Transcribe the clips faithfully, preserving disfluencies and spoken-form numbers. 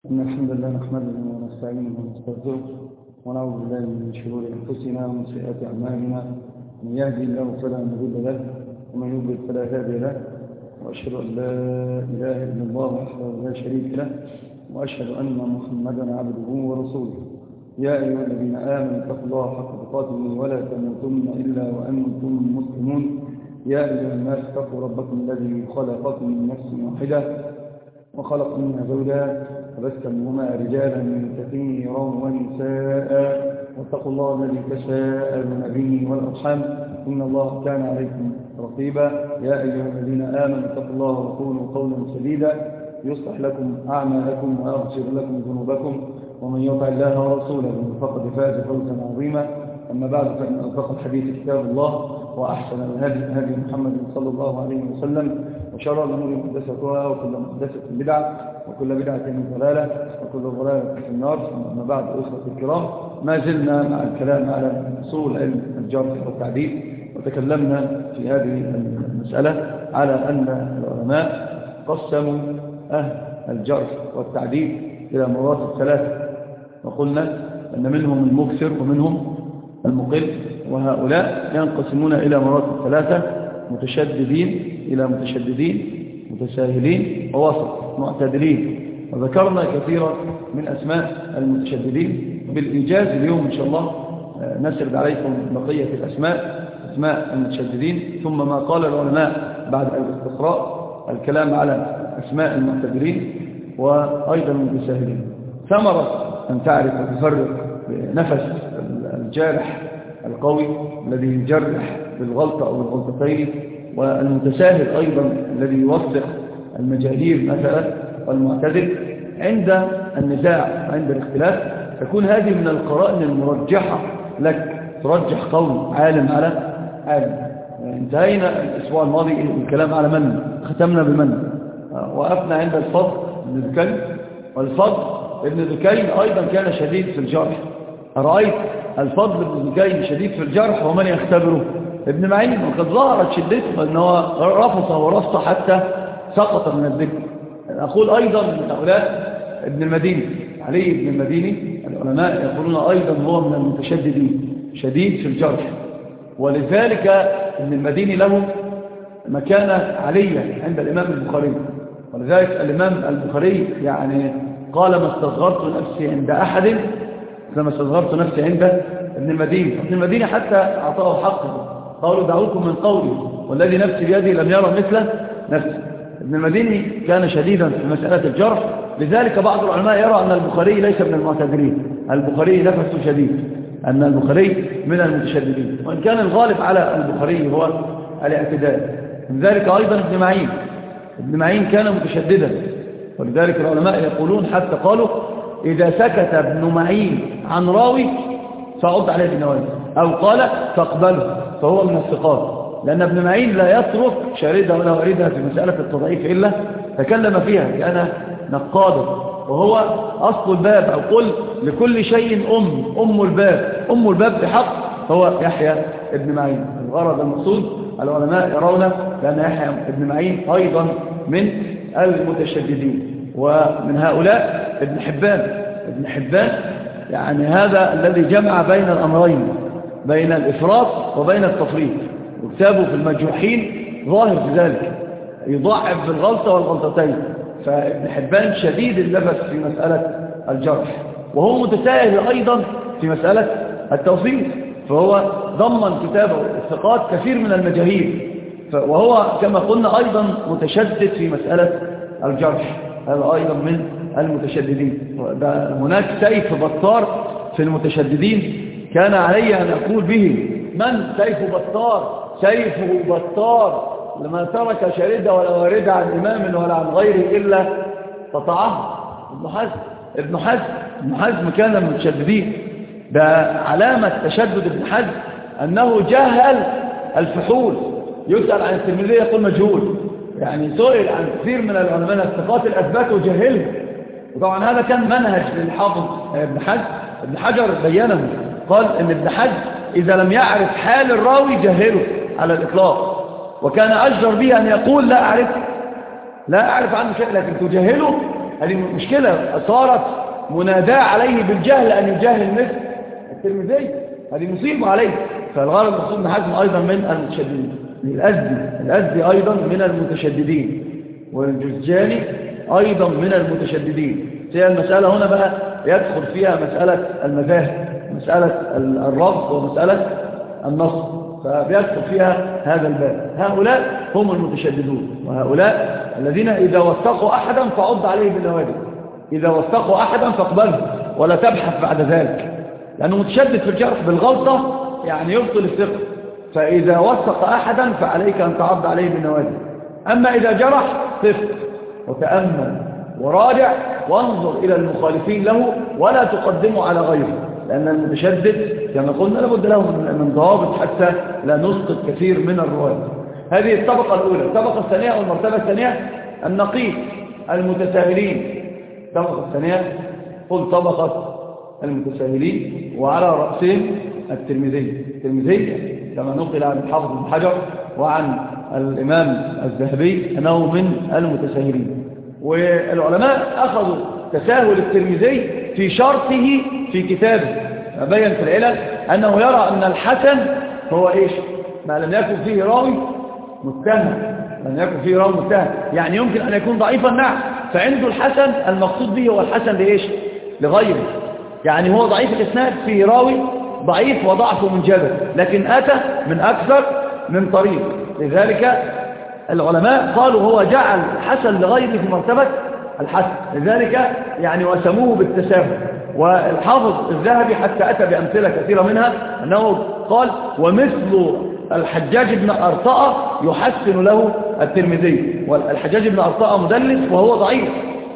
إن الحمد لله نحمده ونستعينه ونستغفره ونعوذ بالله من شرور أنفسنا ومن سيئات أعمالنا. من يهدي الله فلا مضل له ومن يضلل فلا هادي له، وأشهد أن لا إله إلا الله وحده لا شريك له، وأشهد أن محمدا عبده ورسوله. يا أيها الذين آمنوا اتقوا الله حق تقاته ولا تموتن إلا وأنتم مسلمون. يا أيها الناس اتقوا ربكم الذي خلقكم من نفس واحدة وخلق منها زوجها وبث منهما رجالا كثيرا ونساء، واتقوا الله الذي تساءلون به والأرحام إن الله كان عليكم رقيبا. يا أيها الذين آمنوا اتقوا الله وقولوا قولا سديدا يصلح لكم أعمالكم ويغفر لكم ذنوبكم، ومن يطع الله ورسوله فقد فاز فوزا عظيما. أما بعد، فإن أصدق الحديث كتاب الله، وأحسن الهدي هدي محمد صلى الله عليه وسلم، وشر الأمور محدثاتها وكل محدثة بدعة وكل بدعة ضلالة وكل ضلالة في النار. أما بعد، أخوة الكرام، ما زلنا مع الكلام على أصول علم الجرح والتعديل، وتكلمنا في هذه المسألة على أن العلماء قسموا أهل الجرح والتعديل إلى مراتب ثلاثة، وقلنا أن منهم المكثر ومنهم المقل، وهؤلاء ينقسمون إلى مراتب ثلاثة: متشددين إلى متشددين، متساهلين، ووسط معتدلين. وذكرنا كثيرا من أسماء المتشددين. بالإيجاز اليوم إن شاء الله نسرد عليكم بقية الأسماء، أسماء المتشددين، ثم ما قال العلماء بعد الاستقراء الكلام على أسماء المعتدلين وأيضا المتساهلين. ثمرة أن تعرف وتفرق نفس الجارح القوي الذي يجرح بالغلطة أو بالغلطتين، والمتساهل أيضا الذي يوثق المجاهير مثلا، والمعتدل عند النزاع عند الاختلاف تكون هذه من القرائن المرجحة لك، ترجح قول عالم على عالم. انتهينا الأسبوع الماضي الكلام على من ختمنا بمن وقفنا عند الفضل بن ذكين. والفضل ابن ذكين أيضا كان شديد في الجرح. أرأيت الفضل بن ذكين شديد في الجرح ومن يختبره؟ ابن معين. وقد ظهرت شدته أنه رفض ورفض حتى سقط من الذكر. أقول أيضا من هؤلاء ابن المديني، علي بن المديني، العلماء يقولون أيضا هو من المتشددين، شديد في الجرح. ولذلك ابن المديني له مكانة علية عند الإمام البخاري. ولذلك الإمام البخاري يعني قال: ما استصغرت نفسي عند أحد لما استصغرت نفسي عند ابن المديني. ابن المديني حتى أعطاه حقه، قالوا: دعوكم من قولي والذي نفسي بيدي لم يرى مثل نفسي. ابن المديني كان شديدا في مسألة الجرح. لذلك بعض العلماء يرى أن البخاري ليس من المعتدلين، البخاري نفسه شديد، أن البخاري من المتشددين، وإن كان الغالب على البخاري هو الاعتدال. من ذلك أيضا ابن معين. ابن معين كان متشددا، ولذلك العلماء يقولون حتى قالوا: إذا سكت ابن معين عن راوي فعد عليه بالنوازل، أو قال فاقبله، فهو من الثقات. لأن ابن معين لا يترك شاردة ولا واردة في مسألة التضعيف إلا تكلم فيها، كان نقادا، وهو أصل الباب. أو قل لكل شيء أم أم الباب أم الباب بحق هو يحيى ابن معين. الغرض المقصود العلماء يرون لأن يحيى ابن معين أيضا من المتشددين. ومن هؤلاء ابن حبان. ابن حبان يعني هذا الذي جمع بين الأمرين، بين الإفراط وبين التفريط، وكتابه في المجروحين ظاهر في ذلك، يضاعف بالغلطة والغلطتين. فابن حبان شديد اللبس في مسألة الجرح، وهو متساهل أيضا في مسألة التوثيق، فهو ضمن كتابه الثقات كثير من المجاهير، وهو كما قلنا أيضا متشدد في مسألة الجرح، هذا أيضا من المتشددين. هناك سيف بطار في المتشددين كان علي أن أقول به: من سيف بطار؟ سيف بطار لما ترك شاردة ولا واردة عن إمام ولا عن غيره إلا قطعه. ابن حزم. ابن حزم ابن حزم كان من المتشددين. ده علامة تشدد ابن حزم أنه جهل الفحول. يسأل عن الترمذي يقول مجهول، يعني سئل عن كثير من العلماء الثقات الأثبات وجهله. وطبعا هذا كان منهج للحافظ ابن حزم. ابن حجر بينه، قال ان ابن حزم إذا لم يعرف حال الراوي جهله على الإطلاق، وكان أجدر به أن يقول: لا أعرف لا أعرف عنه شيء، لكن تجهله هذه مشكلة صارت مناداة عليه بالجهل أن يجاهل مثل الترمذي، هذه مصيبة عليه. فالغرض مقصود ابن حزم أيضا من المتشددين. الأزدي الأزدي أيضا من المتشددين، والجزجاني أيضا من المتشددين. هي المسألة هنا بقى يدخل فيها مسألة المذاهب، مسألة الرفض ومسألة النص، فبيدخل فيها هذا الباب. هؤلاء هم المتشددون، وهؤلاء الذين إذا وثقوا أحدا فعض عليه بالنوادي، إذا وثقوا أحدا فاقبله ولا تبحث بعد ذلك، لأنه متشدد في الجرح بالغلطة يعني يبطل الثقة. فإذا وثق أحدا فعليك أن تعض عليه بالنوادي. أما إذا جرح ثق وتأمل وراجع وانظر إلى المخالفين له ولا تقدمه على غيره، لأن المتشدد كما قلنا لابد له من ضوابط حتى لا نسقط كثير من الرواية. هذه الطبقة الأولى. الطبقة الثانية أو المرتبة الثانية النقيض المتساهلين. الطبقة الثانية قل طبقة المتساهلين، وعلى رأسهم الترمذي. الترمذي كما نقل عن الحافظ بن حجر وعن الإمام الذهبي أنه من المتساهلين. والعلماء أخذوا تساهل الترمذي في شرطه في كتابه، بين في العلل أنه يرى أن الحسن هو إيش؟ ما لم يكن فيه راوي متهم، لم يكن فيه راوي متهم، يعني يمكن أن يكون ضعيفا نعم، فعنده الحسن المقصود به هو الحسن لإيش؟ لغيره. يعني هو ضعيف الإسناد في راوي ضعيف وضعفه منجبر، لكن أتى من أكثر من طريق. لذلك العلماء قالوا هو جعل الحسن لغيره في مرتبة الحسن، لذلك يعني وسموه بالتساهل. والحافظ الذهبي حتى أتى بأمثلة كثيرة منها أنه قال ومثل الحجاج بن أرطاء يحسن له الترمذي، والحجاج بن أرطاء مدلس وهو ضعيف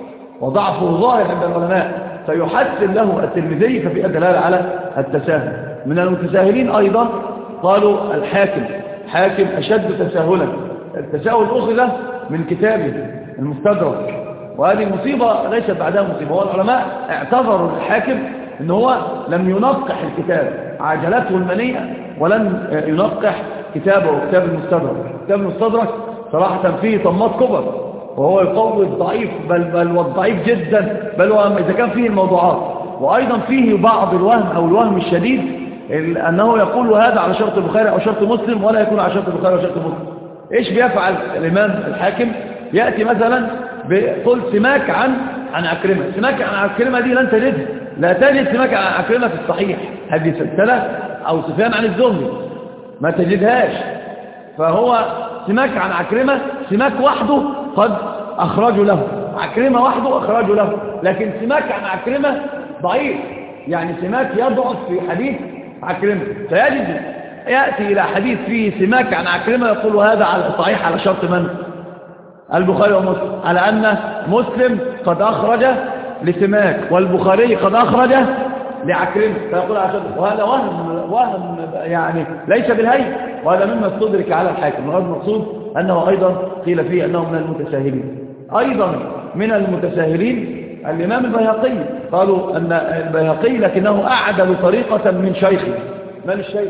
وضعفه ظاهر عند العلماء، فيحسن له الترمذي، ففي دلالة على التساهل. من المتساهلين أيضا قالوا الحاكم. حاكم أشد تساهلا، التساهل أخذ من كتابه المستدرك، وهذه مصيبة ليست بعدها مصيبة. هو العلماء اعتذروا للحاكم أنه هو لم ينقح الكتاب، عجلته المنيئة ولم ينقح كتابه وكتاب المستدرك. كتاب المستدرك صراحة فيه طمات كبر، وهو يقوي الضعيف بل, بل والضعيف جدا، بل إذا كان فيه الموضوعات، وأيضا فيه بعض الوهم أو الوهم الشديد أنه يقول هذا على شرط البخاري أو شرط مسلم ولا يكون على شرط البخاري أو شرط مسلم. إيش بيفعل الإمام الحاكم؟ يأتي مثلا بقول سماك عن عن عكرمة. سماك عن عكرمة دي لن تجدها، لا تجد سماك عن عكرمة في الصحيح، هذه سلسلة أو سفيان عن الزهري ما تجدهاش. فهو سماك عن عكرمة، سماك وحده قد أخرجوا له، عكرمة وحده أخرجوا له، لكن سماك عن عكرمة ضعيف، يعني سماك يضعف في حديث عكرمة، فيجد يأتي إلى حديث فيه سماك عن عكرمة يقول هذا على صحيح على شرط من؟ البخاري ومسلم، على أن مسلم قد أخرج لسماك والبخاري قد أخرج لعكرمة، فيقول على شرط. وهذا وهم وهم يعني ليس بالهي، وهذا مما استدرك على الحاكم. وهذا المقصود أنه أيضا قيل فيه أنه من المتساهلين. أيضا من المتساهلين الإمام البيهقي، قالوا أن البيهقي لكنه أعدل طريقة من شيخه. من الشيخ؟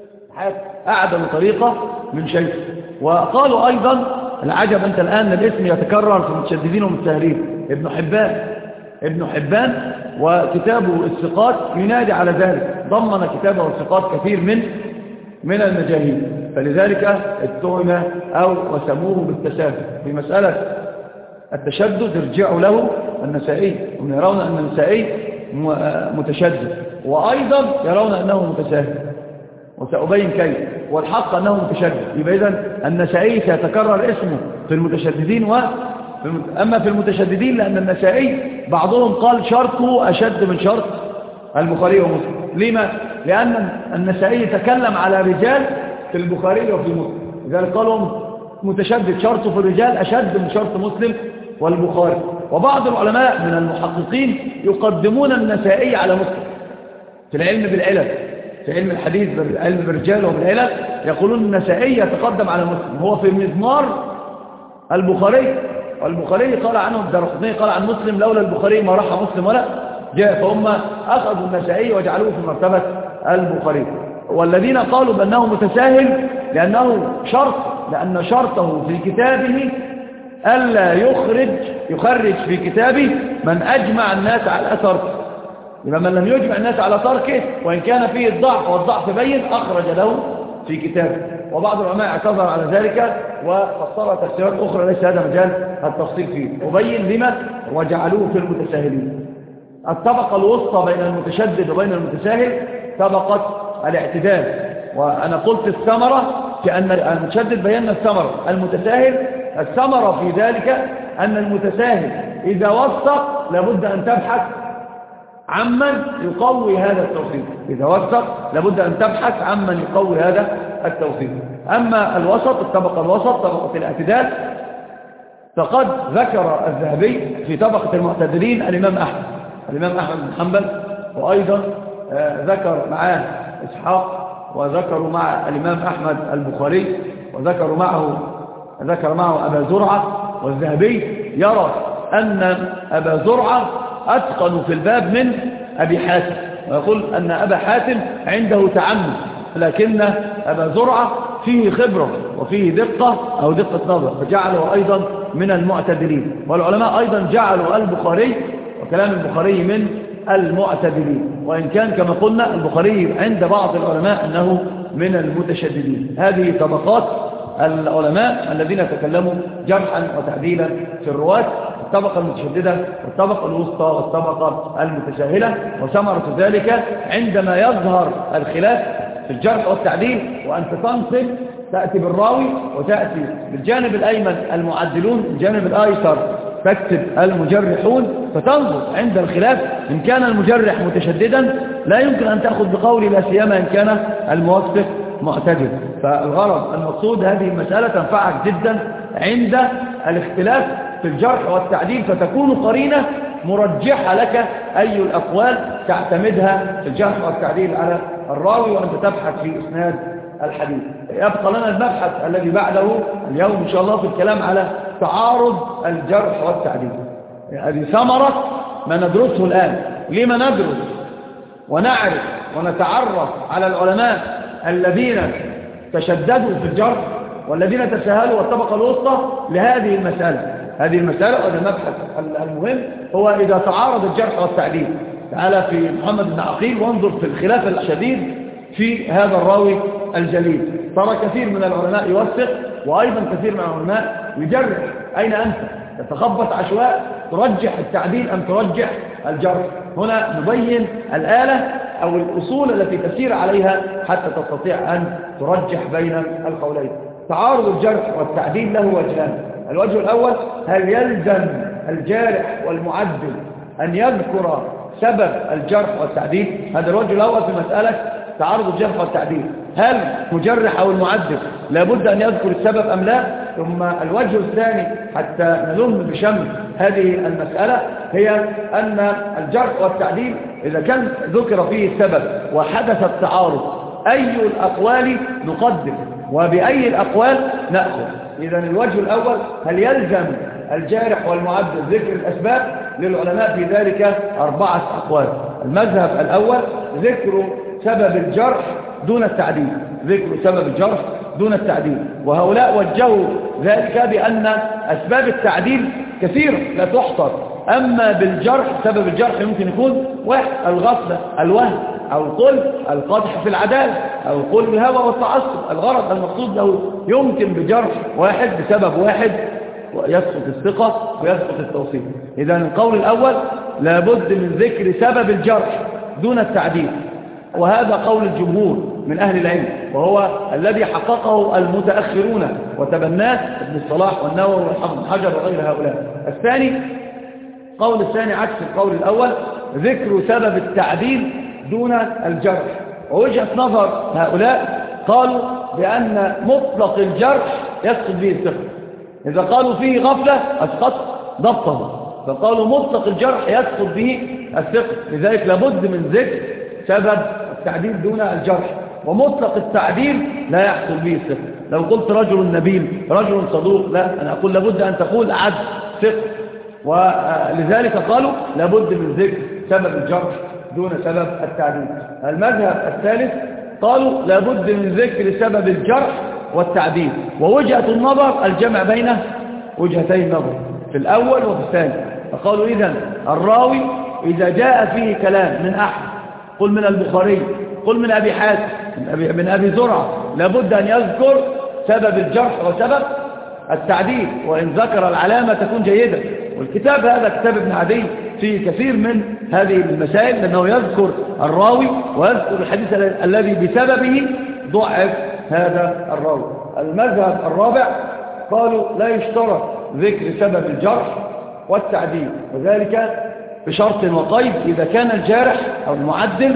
أعدل طريقة من شيخه. وقالوا أيضا العجب أنت الآن الاسم يتكرر في المتشددين والمتساهلين، ابن حبان. ابن حبان وكتابه الثقات ينادي على ذلك، ضمن كتابه الثقات كثير من من المجاهيل، فلذلك اتهم أو وسموه بالتساهل. في مسألة التشدد يرجع له النسائي، هم يرون أن النسائي متشدد، وأيضا يرون أنه متساهل، وسأبين كيف. والحق أنه متشدد، يبقى إذن النسائي سيتكرر اسمه في المتشددين و أما في المتشددين لأن النسائي بعضهم قال شرطه أشد من شرط البخاري ومسلم. لما؟ لأن النسائي يتكلم على رجال في البخاري وفي مسلم، لذلك قالوا متشدد شرطه في الرجال أشد من شرط مسلم والبخاري. وبعض العلماء من المحققين يقدمون النسائي على مسلم في العلم بالعلل، في علم الحديث بالعلم بالرجال وبالعلل، يقولون النسائي يتقدم على مسلم، هو في مزمار البخاري، والبخاري قال عنه الدرقطني قال عن مسلم لولا البخاري ما راح مسلم ولا جاء، فهم أخذوا النسائي وجعلوه في مرتبة البخاري. والذين قالوا بأنه متساهل لأنه شرط، لأن شرطه في كتابه ألا يخرج يخرج في كتابه من أجمع الناس على تركه. يبقى من لم يجمع الناس على تركه وإن كان فيه الضعف والضعف بين أخرج له في كتابه. وبعض العلماء اعتذر على ذلك وفسر تفسيرات أخرى ليس هذا مجال التفصيل فيه. وبين لما وجعلوه في المتساهلين. الطبقة الوسطى بين المتشدد وبين المتساهل طبقة الاعتدال. وأنا قلت الثمرة كأن المتشدد بينا الثمرة، المتساهل الثمرة في ذلك أن المتساهل إذا وثق لابد أن تبحث عمن يقوي هذا التوثيق. إذا وثق لابد أن تبحث عمن يقوي هذا التوثيق. أما الوسط، الطبقة الوسط طبقة الاعتدال، فقد ذكر الذهبي في طبقة المعتدلين الإمام أحمد الإمام أحمد بن حنبل، وأيضا ذكر معاه إسحاق، وذكروا مع الإمام أحمد البخاري، وذكروا معه ذكر معه أبا زرعة. والذهبي يرى أن أبا زرعة أتقن في الباب من أبي حاتم، ويقول أن أبا حاتم عنده تعمد، لكن أبا زرعة فيه خبرة وفيه دقة أو دقة نظر، فجعله أيضا من المعتدلين. والعلماء أيضا جعلوا البخاري وكلام البخاري من المعتدلين، وإن كان كما قلنا البخاري عند بعض العلماء أنه من المتشددين. هذه طبقات العلماء الذين تكلموا جرحا وتعديلا في الرواة: الطبقة المتشددة والطبقة الوسطى والطبقة المتساهلة. وثمرة ذلك عندما يظهر الخلاف في الجرح والتعديل وأنت تنصب تأتي بالراوي وتأتي بالجانب الأيمن المعدلون، الجانب الأيسر تكتب المجرحون، فتنظر عند الخلاف إن كان المجرح متشددا لا يمكن أن تأخذ بقول، لا سيما إن كان الموثق معتدل. فالغرض المقصود هذه المسألة تنفعك جدا عند الاختلاف في الجرح والتعديل، فتكون قرينة مرجحة لك أي الأقوال تعتمدها في الجرح والتعديل على الراوي وأنت تبحث في إسناد الحديث. يبقى لنا المبحث الذي بعده اليوم إن شاء الله في الكلام على تعارض الجرح والتعديل. هذه ثمرة ما ندرسه الآن. لما ندرس ونعرف ونتعرف على العلماء الذين تشددوا في الجرح والذين تساهلوا والطبقة الوسطى لهذه المسألة. هذه المسألة وهذا المبحث المهم هو إذا تعارض الجرح والتعديل. تعالى في محمد بن عقيل وانظر في الخلاف الشديد في هذا الراوي الجليل. ترى كثير من العلماء يوثق وأيضا كثير من العلماء يجرح. أين أنت؟ تتخبط عشواء، ترجح التعديل أم ترجح الجرح؟ هنا نبين الآلة أو الأصول التي تسير عليها حتى تستطيع أن ترجح بين القولين. تعارض الجرح والتعديل له وجهان. الوجه الأول: هل يلزم الجارح والمعدل أن يذكر سبب الجرح والتعديل؟ هذا الوجه الأول في مسألة تعارض الجرح والتعديل. هل مجرح أو المعدل لابد أن يذكر السبب أم لا؟ ثم الوجه الثاني حتى نلم بشمل هذه المسألة هي أن الجرح والتعديل إذا كان ذكر فيه السبب وحدث التعارض أي الأقوال نقدم وبأي الأقوال نأخذ. إذا الوجه الأول: هل يلزم الجارح والمعدل ذكر الأسباب؟ للعلماء في ذلك أربعة أقوال. المذهب الأول: ذكر سبب الجرح دون التعديل، ذكر سبب الجرح دون التعديل. وهؤلاء وجهوا ذلك بأن أسباب التعديل كثيرة لا تحصر، أما بالجرح سبب الجرح يمكن يكون واحد: الغفلة، الوهم، أو القل، القدح في العدالة، أو القل بالهوى والتعصب. الغرض المقصود له يمكن بجرح واحد بسبب واحد ويسقط الثقة ويسقط التوصيف. إذا القول الأول: لابد من ذكر سبب الجرح دون التعديل، وهذا قول الجمهور من أهل العلم، وهو الذي حققه المتأخرون وتبناه ابن الصلاح والنووي والحافظ بن حجر وغير هؤلاء. الثاني قول الثاني عكس القول الأول: ذكر سبب التعديل دون الجرح. ووجهة نظر هؤلاء قالوا بأن مطلق الجرح يسقط به الثقة. إذا قالوا فيه غفلة أسقط ضبطه، فقالوا مطلق الجرح يسقط به الثقة. لذلك لابد من ذكر سبب التعديل دون الجرح. ومطلق التعديل لا يحصل به الثقة. لو قلت رجل نبيل رجل صدوق، لا، أنا أقول لابد أن تقول عدل ثقة. ولذلك قالوا لابد من ذكر سبب الجرح دون سبب التعديل. المذهب الثالث قالوا لابد من ذكر سبب الجرح والتعديل، ووجهة النظر الجمع بين وجهتين نظر في الأول وفي الثاني. فقالوا إذن الراوي إذا جاء فيه كلام من أحد، قل من البخاري، قل من أبي حاتم، من أبي, من أبي زرعة، لابد أن يذكر سبب الجرح وسبب التعديل، وإن ذكر العلامة تكون جيدة. والكتاب هذا كتاب ابن عدي فيه كثير من هذه المسائل، لأنه يذكر الراوي ويذكر الحديث الذي بسببه ضعف هذا الراوي. المذهب الرابع قالوا لا يشترط ذكر سبب الجرح والتعديل، وذلك بشرط وقيد: إذا كان الجارح أو المعدل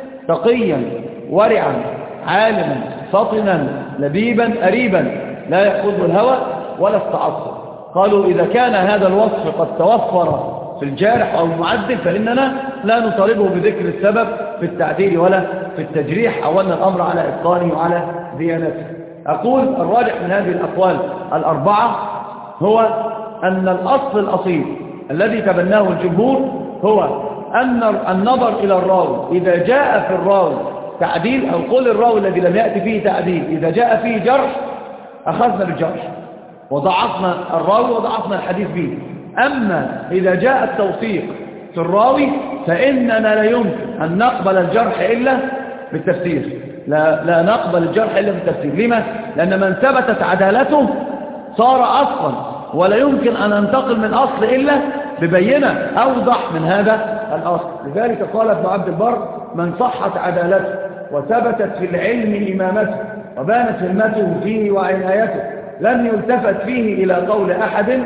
تقيا ورعا عالما فطنا لبيبا أريبا لا يأخذ الهوى ولا التعصب. قالوا إذا كان هذا الوصف قد توفر في الجارح أو المعدل فإننا لا نطالبه بذكر السبب في التعديل ولا في التجريح، أو أن الأمر على إتقانه وعلى ديانته. أقول الراجح من هذه الأقوال الأربعة هو أن الأصل الأصيل الذي تبناه الجمهور هو أن النظر إلى الراوي إذا جاء في الراوي تعديل، أو قول الراوي الذي لم يأتي فيه تعديل إذا جاء فيه جرح أخذنا بالجرح وضعفنا الراوي وضعفنا الحديث به. أما إذا جاء التوثيق في الراوي فإننا لا يمكن أن نقبل الجرح إلا بالتفسير، لا, لا نقبل الجرح إلا بالتفسير. لما؟ لأن من ثبتت عدالته صار أصلا، ولا يمكن أن ننتقل من أصل إلا ببينة أوضح من هذا الأصل. لذلك قال ابن عبد البر: من صحت عدالته وثبتت في العلم إمامته وبانت همته فيه وعنايته لم يلتفت فيه إلى قول أحد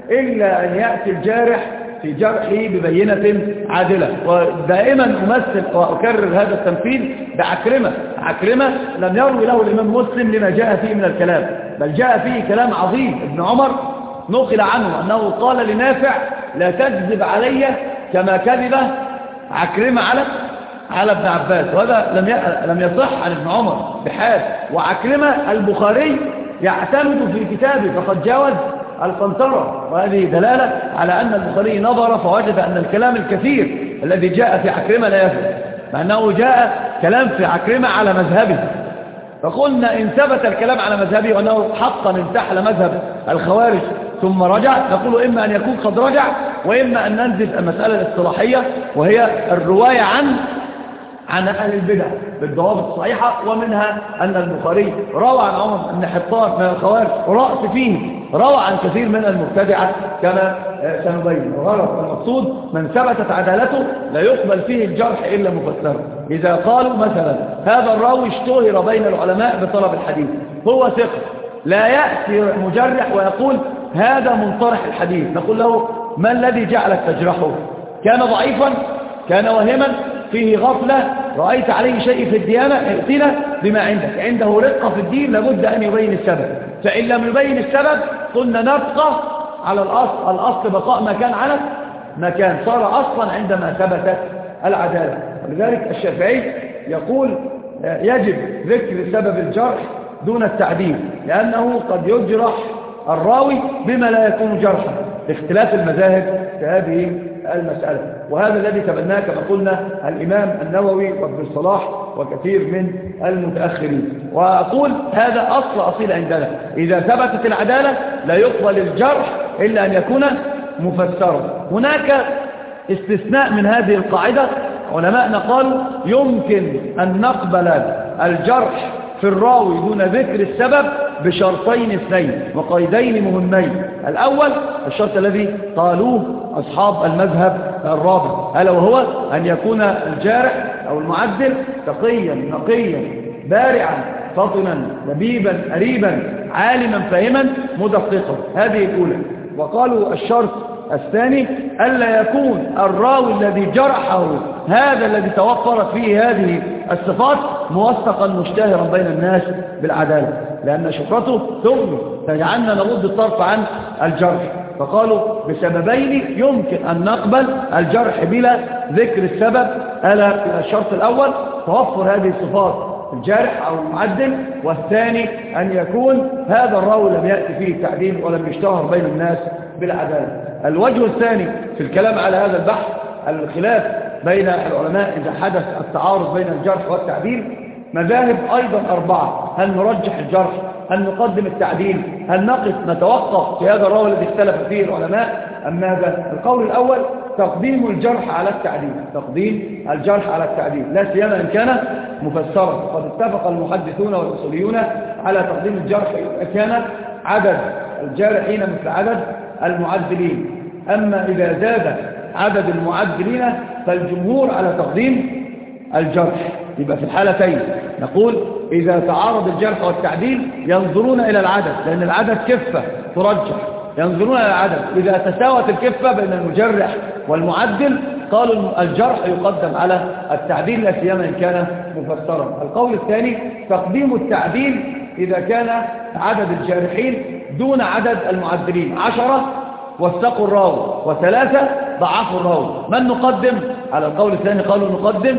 إلا أن يأتي الجارح في جرحه ببينة عادلة. ودائما أمثل وأكرر هذا التمثيل بعكرمة. عكرمة لم يروي له الإمام مسلم لما جاء فيه من الكلام، بل جاء فيه كلام عظيم. ابن عمر نقل عنه أنه قال لنافع: لا تكذب علي كما كذب عكرمة على على ابن عباس. وهذا لم لم يصح عن ابن عمر بحال. وعكرمة البخاري يعتمد في كتابه فقد جاوز القنطرة، وهذه دلالة على أن البخاري نظر فوجد أن الكلام الكثير الذي جاء في عكرمة لا يثبت، مع أنه جاء كلام في عكرمة على مذهبه. فقلنا إن ثبت الكلام على مذهبه وأنه حقا انتحل مذهب الخوارج ثم رجع، نقول إما أن يكون قد رجع، وإما أن ننزل المسألة الاصطلاحية وهي الرواية عن عن أهل البدع بالضوابط الصحيحة. ومنها أن البخاري روى عن عمر بن حطان من الخوارج ورأس فيه، روى عن كثير من المبتدعة كما سنبين. وغلط المقصود من ثبتت عدالته لا يقبل فيه الجرح إلا مفسرا. إذا قالوا مثلا هذا الراوي اشتهر بين العلماء بطلب الحديث، هو ثقة، لا يأتي مجرح ويقول هذا منطرح الحديث، نقول له: ما الذي جعلك تجرحه؟ كان ضعيفا؟ كان وهما؟ فيه غفلة؟ رأيت عليه شيء في الديانة؟ ائتنا بما عندك. عنده رقة في الدين لابد أن يبين السبب، فإن لم يبين السبب قلنا نبقى على الأصل. الأصل بقاء ما كان على ما كان، صار أصلا عندما ثبتت العدالة. ولذلك الشافعي يقول يجب ذكر سبب الجرح دون التعديل، لأنه قد يجرح الراوي بما لا يكون جرحا باختلاف المذاهب في هذه المسألة. وهذا الذي تبناه كما قلنا الإمام النووي وابن الصلاح وكثير من المتأخرين. وأقول هذا أصل أصيل عندنا: إذا ثبتت العدالة لا يقبل الجرح إلا أن يكون مفسرا. هناك استثناء من هذه القاعدة، علماءنا قالوا يمكن أن نقبل الجرح في الراوي دون ذكر السبب بشرطين اثنين وقيدين مهمين. الأول الشرط الذي قالوه أصحاب المذهب الرابع، ألا وهو أن يكون الجارح أو المعدل تقيا نقيا بارعا فطنا لبيبا أريبا عالما فاهما مدققا. هذه الأولى. وقالوا الشرط الثاني ألا يكون الراوي الذي جرحه هذا الذي توفرت فيه هذه الصفات موثقا مشتهرا بين الناس بالعدالة، لأن شهرته تغني تجعلنا نغض الطرف عن الجرح. فقالوا بسببين يمكن أن نقبل الجرح بلا ذكر السبب، ألا الشرط الأول توفر هذه الصفات الجارح أو المعدل، والثاني أن يكون هذا الراوي لم يأتي فيه تعديل ولم يشتهر بين الناس بالعدالة. الوجه الثاني في الكلام على هذا البحث الخلاف بين العلماء إذا حدث التعارض بين الجرح والتعديل. مذاهب أيضا أربعة: هل نرجح الجرح هل نقدم التعديل؟ هل نقف نتوقف في هذا الراوي الذي اختلف فيه العلماء أم ماذا؟ القول الأول تقديم الجرح على التعديل، تقديم الجرح على التعديل لا سيما إن كان مفسرا. قد اتفق المحدثون والأصوليون على تقديم الجرح إذا كان عدد الجارحين مثل عدد المعدلين. أما إذا زاد عدد المعدلين فالجمهور على تقديم الجرح. يبقى في الحالتين نقول إذا تعارض الجرح والتعديل ينظرون إلى العدد، لأن العدد كفة ترجح، ينظرون إلى العدد. إذا تساوت الكفة بين المجرح والمعدل قالوا الجرح يقدم على التعديل لا سيما إن كان مفسرا. القول الثاني تقديم التعديل إذا كان عدد الجارحين دون عدد المعدلين، عشرة وثقوا الراوي وثلاثة ضعفوا الراوي. من نقدم؟ على القول الثاني قالوا نقدم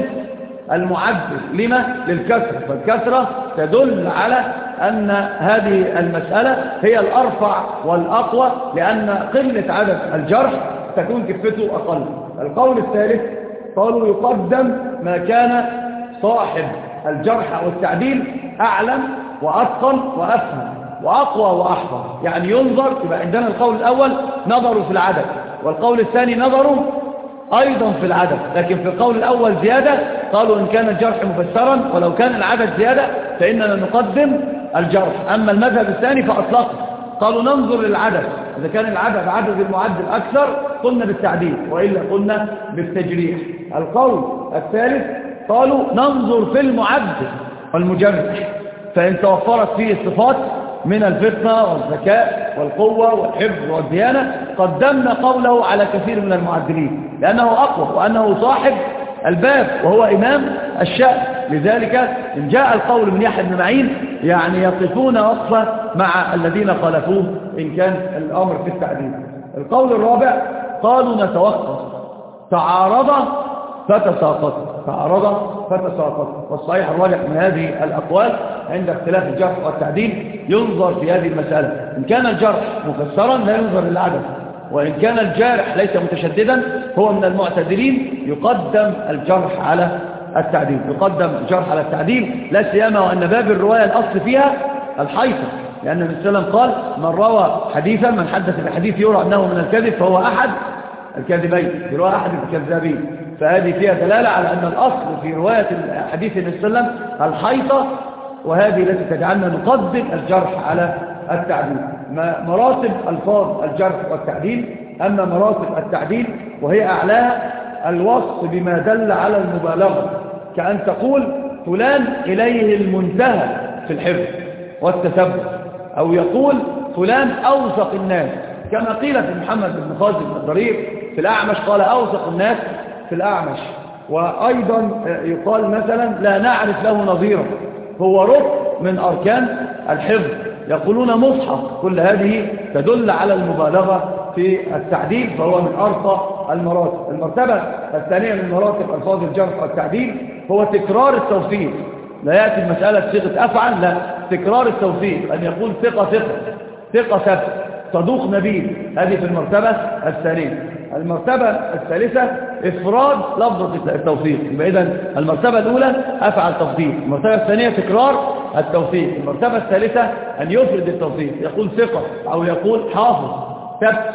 المعدل. لما؟ للكسرة، فالكسرة تدل على أن هذه المسألة هي الأرفع والأقوى، لأن قلة عدد الجرح تكون كفته أقل. القول الثالث قالوا يقدم ما كان صاحب الجرح والتعديل أعلم وأتقن وأفهم وأقوى وأحفظ، يعني ينظر. يبقى عندنا القول الأول نظروا في العدد، والقول الثاني نظروا أيضا في العدد، لكن في القول الأول زيادة قالوا إن كان الجرح مفسرا ولو كان العدد زيادة فإننا نقدم الجرح. أما المذهب الثاني فأطلق قالوا ننظر للعدد، إذا كان العدد عدد المعدل أكثر قلنا بالتعديل وإلا قلنا بالتجريح. القول الثالث قالوا ننظر في المعدل والمجرح، فإن توفرت فيه الصفات من الفطنة والذكاء والقوة والحفظ والديانة قدمنا قوله على كثير من المعدلين لأنه أقوى وأنه صاحب الباب وهو إمام الشأن. لذلك إن جاء القول من يحيى بن معين يعني يقفون وقفة مع الذين خالفوه إن كان الأمر في التعديل. القول الرابع قالوا نتوقف، تعارض فتساقط، تعارض فتساقط. والصحيح الراجح من هذه الأقوال عند اختلاف الجرح والتعديل ينظر في هذه المسألة. إن كان الجرح مفسرا لا ينظر للعدد، وإن كان الجارح ليس متشددا هو من المعتدلين يقدم الجرح على التعديل، يقدم الجرح على التعديل لا سيما وأن باب الرواية الأصل فيها الحيطة، لأن النبي صلى الله عليه وسلم قال من روى حديثا من حدث بحديث يرى أنه من الكذب فهو أحد الكاذبين، يروى أحد الكذابين. فهذه فيها دلالة على أن الأصل في رواية حديث النبي صلى الله عليه وسلم الحيطة، وهذه التي تجعلنا نقدم الجرح على التعديل. مراتب ألفاظ الجرح والتعديل. أما مراتب التعديل وهي أعلاها الوصف بما دل على المبالغة، كأن تقول فلان إليه المنتهى في الحفظ والتثبت، أو يقول فلان أوثق الناس، كما قيل في محمد بن خازم الضرير في الأعمش قال أوثق الناس في الأعمش. وأيضا يقال مثلا لا نعرف له نظيرا، هو ركن من أركان الحفظ. يقولون مصحف، كل هذه تدل على المبالغة في التعديل، فهو من أرقى المراتب. المرتبة الثانية من مراتب ألفاظ الجرح والتعديل هو تكرار التوثيق. لا يأتي المسألة صيغة أفعل، لا، تكرار التوثيق، أن يقول ثقة ثقة ثقة ثبت صدوق نبيل، هذه في المرتبة الثانية. المرتبة الثالثة إفراد لفظة التوثيق، يبقى إذن المرتبة الأولى أفعل توثيق، المرتبة الثانية تكرار التوثيق، المرتبة الثالثة أن يفرد التوثيق، يقول ثقة أو يقول حافظ ثبت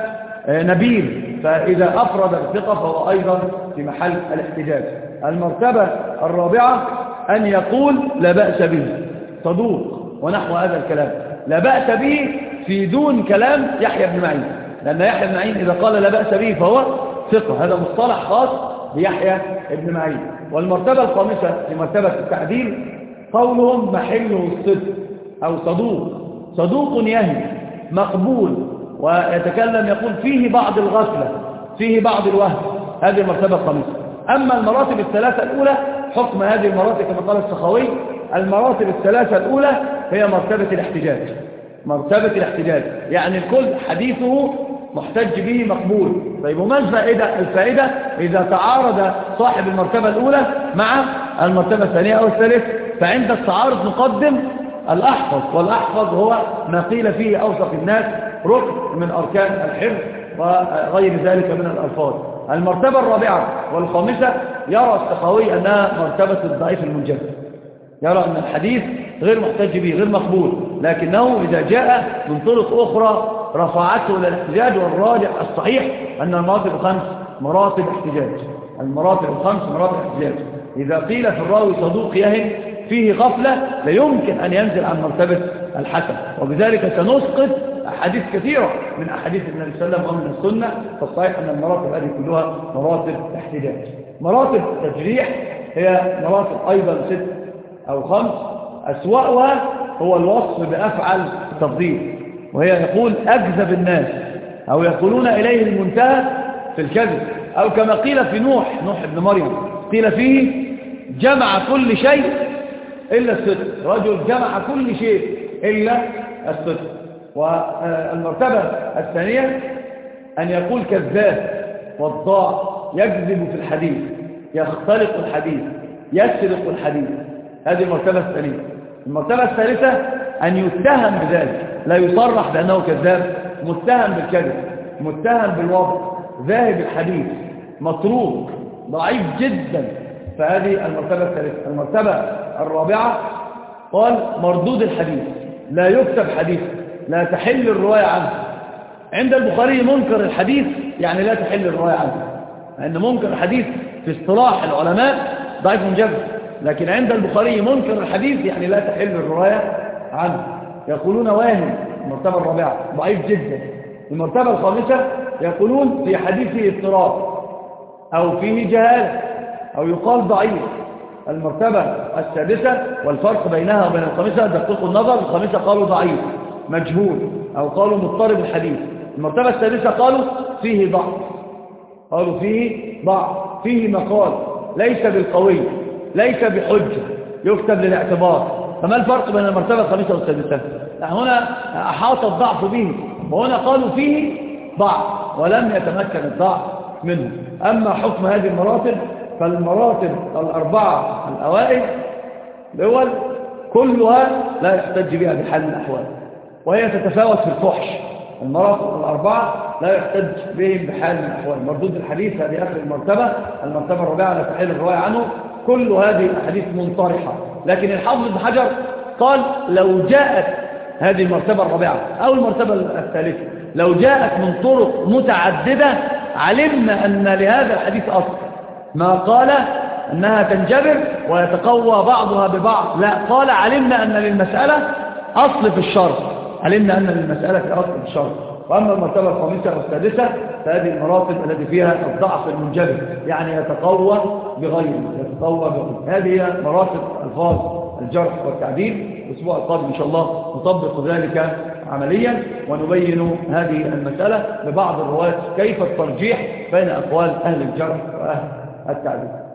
نبيل، فإذا أفرد الثقة فهو أيضا في محل الاحتجاج. المرتبة الرابعة أن يقول لا بأس به صدوق ونحو هذا الكلام، لا بأس به في دون كلام يحيى بن معين، لأن يحيى بن معين إذا قال لا بأس به فهو ثقة، هذا مصطلح خاص بيحيى بن معين. والمرتبة الخامسة في مرتبة التعديل قولهم محله الصدق أو صدوق، صدوق يهي مقبول، ويتكلم يقول فيه بعض الغفلة فيه بعض الوهم، هذه المرتبة الخامسة. أما المراتب الثلاثة الأولى حكم هذه المراتب كما قال السخاوي، المراتب الثلاثة الأولى هي مرتبة الاحتجاج، مرتبة الاحتجاج يعني الكل حديثه محتج به مقبول. طيب وما الفائدة؟ الفائدة إذا تعارض صاحب المرتبة الأولى مع المرتبة الثانية أو الثالثة، فعند التعارض نقدم الأحفظ، والأحفظ هو ما قيل فيه أوثق الناس، ركن من أركان الحفظ وغير ذلك من الألفاظ. المرتبة الرابعة والخامسة يرى السخاوي أنها مرتبة الضعيف المنجبر، يرى أن الحديث غير محتج به، غير مقبول، لكنه إذا جاء من طرق أخرى رفعته إلى الاحتجاج. والراجح الصحيح أن المراتب الخمس مراتب احتجاج، المراتب الخمس مراتب احتجاج. إذا قيل في الراوي صدوق يهم فيه غفلة لا يمكن أن ينزل عن مرتبة الحسن، وبذلك سنسقط أحاديث كثيرة من أحاديث النبي صلى الله عليه وسلم ومن السنة. فالصحيح أن المراتب هذه كلها مراتب احتجاج. مراتب التجريح هي مراتب أيضا ست أو خمس، أسوأها هو الوصف بأفعل التفضيل، وهي يقول أكذب الناس، أو يقولون إليه المنتهى في الكذب، أو كما قيل في نوح نوح ابن مريم قيل فيه جمع كل شيء إلا الصدق، رجل جمع كل شيء إلا الصدق. والمرتبة الثانية أن يقول كذاب وضاع، يكذب في الحديث، يختلق الحديث، يسرق الحديث، هذه المرتبة الثانية. المرتبة الثالثة أن يتهم بذلك، لا يصرح بأنه كذاب، متهم بالكذب، متهم بالوضع، ذاهب الحديث، متروك، ضعيف جدا. فهذه المرتبة الثالثة. المرتبة الرابعة قال مردود الحديث، لا يكتب حديث، لا تحل الرواية عنه. عند البخاري منكر الحديث يعني لا تحل الرواية عنه، لأن منكر الحديث في اصطلاح العلماء ضعيف جدا، لكن عند البخاري منكر الحديث يعني لا تحل الرواية عنه. يقولون واهم، المرتبة الرابعة ضعيف جدا. المرتبة الخامسة يقولون في حديثه اضطراب أو فيه جهالة أو يقال ضعيف. المرتبة السادسة والفرق بينها وبين الخامسة دقيق النظر، الخامسة قالوا ضعيف مجهول أو قالوا مضطرب الحديث. المرتبة السادسة قالوا فيه ضعف، قالوا فيه ضعف، فيه مقال ليس بالقوي، ليس بحجة، يكتب للاعتبار. فما الفرق بين المرتبة الخامسة والسادسة؟ هنا أحاط الضعف به، وهنا قالوا فيه ضعف ولم يتمكن الضعف منه. أما حكم هذه المراتب فالمراتب الأربعة الأوائل الأول كلها لا يحتج بها بحال الأحوال، وهي تتفاوت في الفحش. المراتب الأربعة لا يحتج بهم بحال الأحوال. مردود الحديث هذه آخر المرتبة. المرتبة الرابعة لا تحل الرواية عنه. كل هذه الأحاديث منطرحة، لكن الحافظ ابن حجر قال لو جاءت هذه المرتبة الرابعة أو المرتبة الثالثة لو جاءت من طرق متعددة علمنا أن لهذا الحديث أصل، ما قال أنها تنجبر ويتقوى بعضها ببعض، لا، قال علمنا أن للمسألة أصل في الشرط، علمنا أن للمسألة أصل في الشرط. وأما المرتبة الخامسة والسادسة فهذه المراتب التي فيها الضعف المنجبر، يعني يتقوى بغيره، يتقوى بغيره. هذه هي مراتب ألفاظ الجرح والتعديل. الأسبوع القادم إن شاء الله نطبق ذلك عمليا ونبين هذه المسألة ببعض الروايات كيف الترجيح بين أقوال أهل الجرح وأهل التعديل.